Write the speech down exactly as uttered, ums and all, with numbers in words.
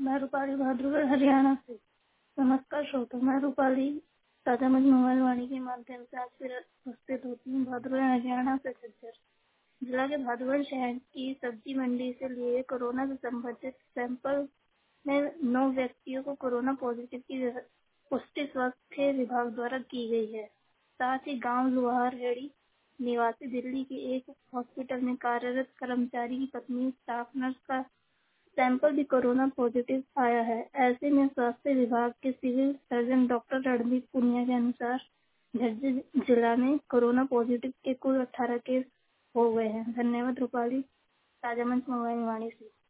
मैं रूपाली भाद्रगढ़ हरियाणा से। नमस्कार श्रोता, मैं रूपाली ताजा मंच मोबाइल वाणी के माध्यम से आज फिर उपस्थित होती हूँ। भाद्रगढ़ हरियाणा से खच्चर जिला के भाद्रगढ़ शहर की सब्जी मंडी से लिए कोरोना से संबंधित सैंपल में नौ व्यक्तियों को कोरोना पॉजिटिव की पुष्टि स्वास्थ्य विभाग द्वारा की गई है। साथ ही गांव लुहार हेड़ी निवासी दिल्ली के एक हॉस्पिटल में कार्यरत कर्मचारी की पत्नी स्टाफ नर्स का सैंपल भी कोरोना पॉजिटिव आया है। ऐसे में स्वास्थ्य विभाग के civil surgeon doctor Randeep Punia के अनुसार झज्जर जिला में कोरोना पॉजिटिव के कुल अठारह केस हो गए हैं। धन्यवाद रूपाली ताजा मंच मोबाइल वाणी से।